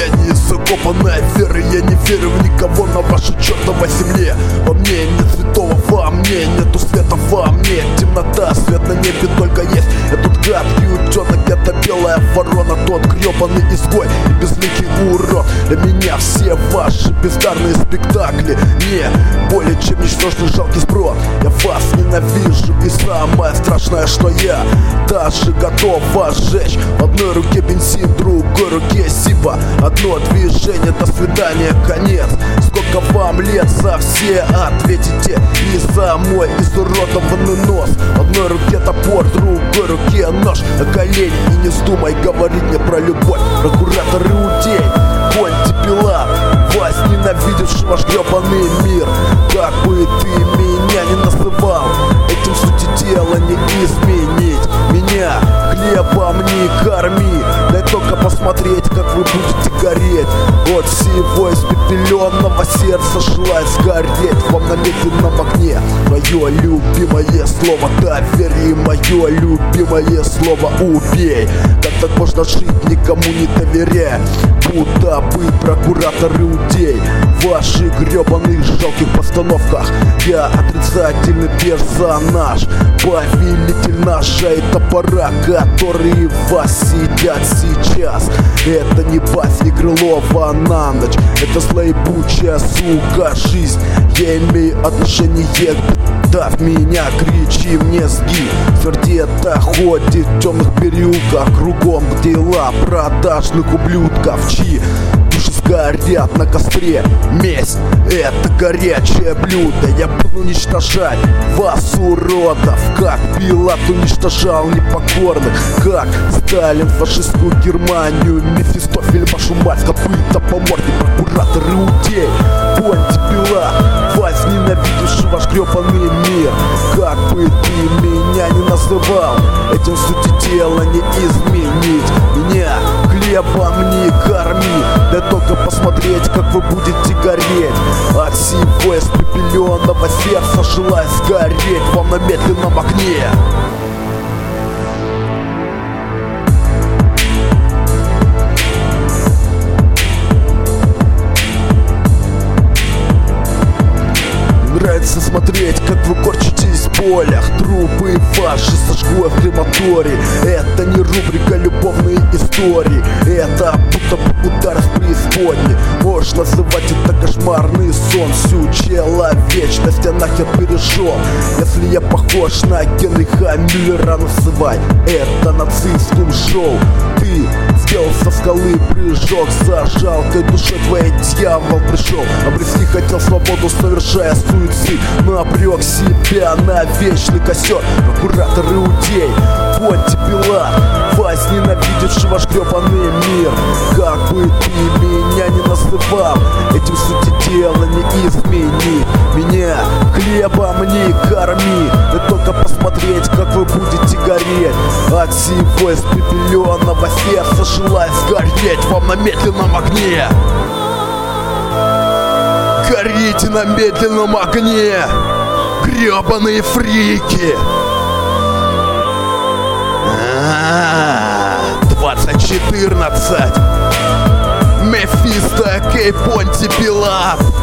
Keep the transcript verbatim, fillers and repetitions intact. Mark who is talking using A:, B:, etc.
A: Я не закопанная вера, я не верю в никого на вашей чертовой земле. Во мне нет святого, во мне нету света, во мне темнота, свет на небе только есть. Я тут гадкий утенок, это белая ворона, тот гребаный изгой и безликий урод. Для меня все ваши бездарные спектакли не более чем ничтожный жалкий сброд. Я вас ненавижу, и самое страшное, что я даже готов вас сжечь. В одной руке бензин, в другой руке сиба. Одно движение, до свидания, конец. Сколько вам лет, за все ответите. И за мой изуродованный нос. В одной руке топор, в другой руке нож. На колени и не вздумай говорить мне про любовь. Прокуратор Иудей, Понтий Пилат, вас ненавидевший ваш гребаный мир. Как бы ты меня не называл, этим сути дела не изменить. Меня хлебом не корми, дай только посмотреть, как вы будете гореть. От всего испепеленного сердца желает сгореть вам на медленном огне. Мое любимое слово доверие, мое любимое слово убей. Как так можно жить, никому не доверяя, будто бы прокуратор Иудей. В ваших гребаных жалких постановках я отрицательный персонаж, повелитель ножа и топора, которые в вас сидят сейчас. Это не басни Крылова на ночь, это злоебучая, сука, жизнь. Я имею отношение к... Давь меня, кричи мне, сги. Сердце ходит в темных переулках, кругом дела продажных ублюдков, чьи души сгорят на костре. Месть — это горячее блюдо. Я буду уничтожать вас, уродов, как Пилат уничтожал непокорных, как Сталин фашистскую Германию, Мефистофель вашу мать, копыта по морде. Прокуратор Иудей, Понтий Пилат, вас ненавидевший ваш гребаный мир. Как бы ты меня не называл, этим сути дела не изменить. Меня хлебом не корми, дай только посмотреть, как вы будете гореть. От всего испепеленного сердца желает сгореть вам на медленном огне. Нравится смотреть, как вы корчитесь в болях. Трупы ваши сожгу в крематории. Это не рубрика любовные истории, это будто бы удар в преисподней. Можешь называть это кошмарный сон. Всю человечность я нахер перешел. Если я похож на Генриха Мюллера, называй это нацистским шоу. Ты сделал со скалы прыжок, за жалкой душой твоей дьявол пришел. Обрести хотел свободу, совершая суицид, но обрек себя на вечный костер. Прокуратор Иудей, Понтий Пилат, вас ненавидевший ваш гребаный мир. Как бы ты меня не называл, этим сути дела не изменить. Меня хлебом не корми, дай только посмотреть, как вы будете гореть. От всего испепеленного сердца желает сгореть вам на медленном огне. Горите на медленном огне, гребаные фрики. двадцать четырнадцать. Мефисто, Кей, Понтий Пилат.